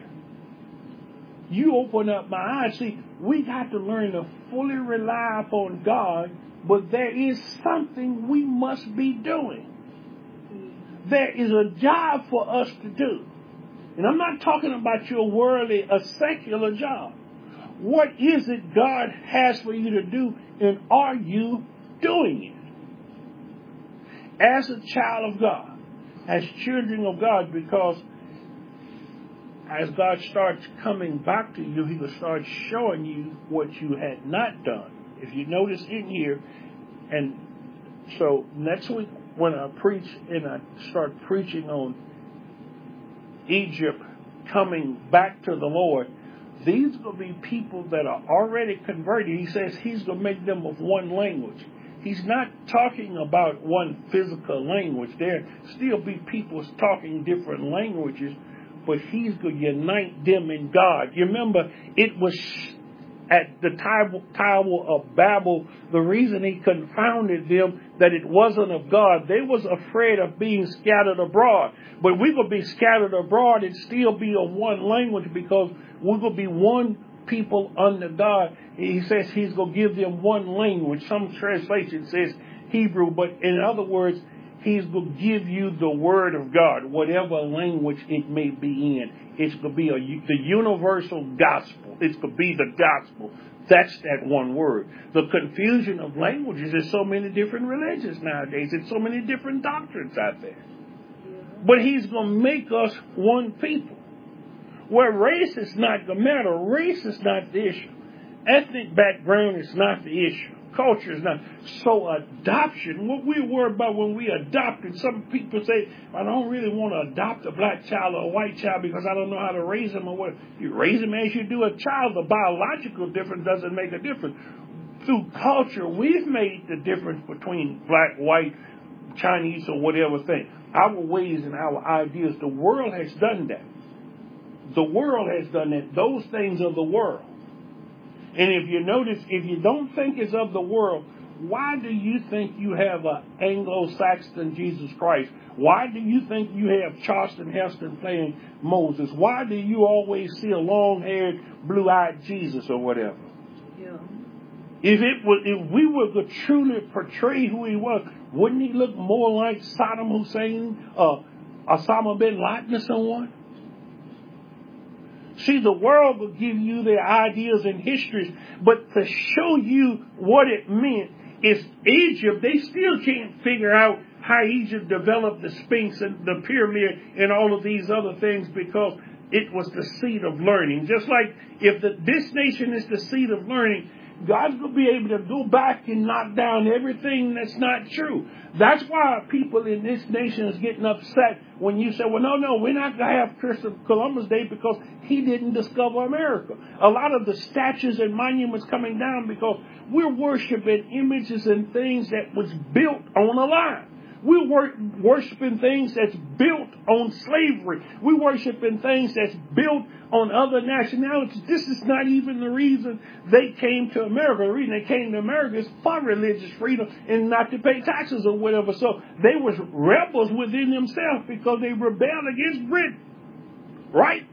You open up my eyes. See, we got to learn to fully rely upon God, but there is something we must be doing. There is a job for us to do. And I'm not talking about your worldly, a secular job. What is it God has for you to do, and are you doing it? As a child of God, as children of God, because as God starts coming back to you, He will start showing you what you had not done. If you notice in here, and so next week when I preach and I start preaching on Egypt coming back to the Lord, these are going to be people that are already converted. He says He's going to make them of one language. He's not talking about one physical language. There still be people talking different languages, but He's going to unite them in God. You remember, it was at the Tower of Babel, the reason He confounded them, that it wasn't of God. They was afraid of being scattered abroad. But we're going to be scattered abroad and still be of one language, because we're going to be one people under God. He says He's going to give them one language. Some translation says Hebrew, but in other words, He's going to give you the Word of God, whatever language it may be in. It's going to be the universal gospel. It's going to be the gospel. That's that one word. The confusion of languages, there's so many different religions nowadays. There's so many different doctrines out there. But He's going to make us one people. Where race is not going to matter. Race is not the issue. Ethnic background is not the issue. Culture is not. So adoption, what we worry about when we adopted, some people say, I don't really want to adopt a black child or a white child because I don't know how to raise them or what. You raise them as you do a child. The biological difference doesn't make a difference. Through culture, we've made the difference between black, white, Chinese, or whatever thing. Our ways and our ideas, the world has done that. The world has done that. Those things are the world. And if you notice, if you don't think it's of the world, why do you think you have an Anglo-Saxon Jesus Christ? Why do you think you have Charleston Heston playing Moses? Why do you always see a long-haired, blue-eyed Jesus or whatever? Yeah. If we were to truly portray who He was, wouldn't He look more like Saddam Hussein or Osama bin Laden or someone? See, the world will give you their ideas and histories, but to show you what it meant is Egypt, they still can't figure out how Egypt developed the Sphinx and the pyramid and all of these other things, because it was the seat of learning. Just like if this nation is the seat of learning, God's going to be able to go back and knock down everything that's not true. That's why people in this nation is getting upset when you say, well, no, we're not going to have Christopher Columbus Day because he didn't discover America. A lot of the statues and monuments coming down because we're worshiping images and things that was built on a lie. We're worshiping things that's built on slavery. We're worshiping things that's built on other nationalities. This is not even the reason they came to America. The reason they came to America is for religious freedom and not to pay taxes or whatever. So they was rebels within themselves because they rebelled against Britain. Right?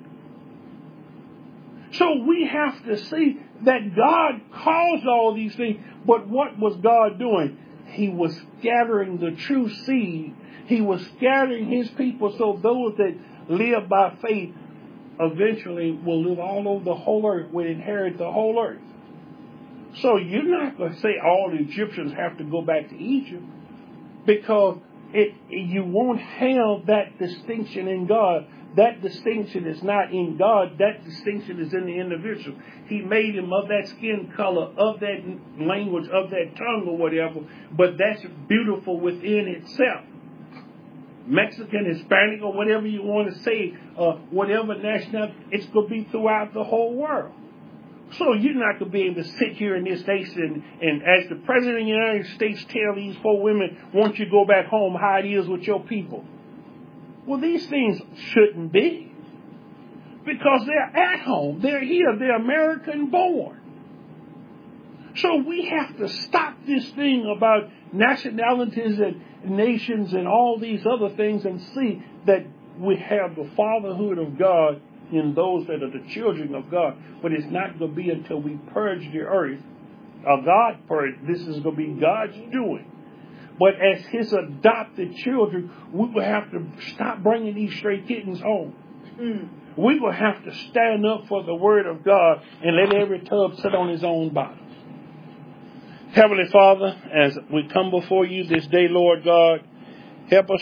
So we have to see that God caused all these things. But what was God doing? He was scattering the true seed. He was scattering his people so those that live by faith eventually will live all over the whole earth, will inherit the whole earth. So you're not going to say all the Egyptians have to go back to Egypt, because you won't have that distinction in God. That distinction is not in God. That distinction is in the individual. He made him of that skin color, of that language, of that tongue or whatever. But that's beautiful within itself. Mexican, Hispanic, or whatever you want to say, whatever nationality, it's going to be throughout the whole world. So you're not going to be able to sit here in this nation and as the President of the United States tell these poor women, once you go back home, how it is with your people. Well, these things shouldn't be, because they're at home. They're here. They're American born. So we have to stop this thing about nationalities and nations and all these other things and see that we have the fatherhood of God in those that are the children of God. But it's not going to be until we purge the earth. God purge. This is going to be God's doing. But as his adopted children, we will have to stop bringing these stray kittens home. We will have to stand up for the word of God and let every tub sit on his own bottom. Heavenly Father, as we come before you this day, Lord God, help us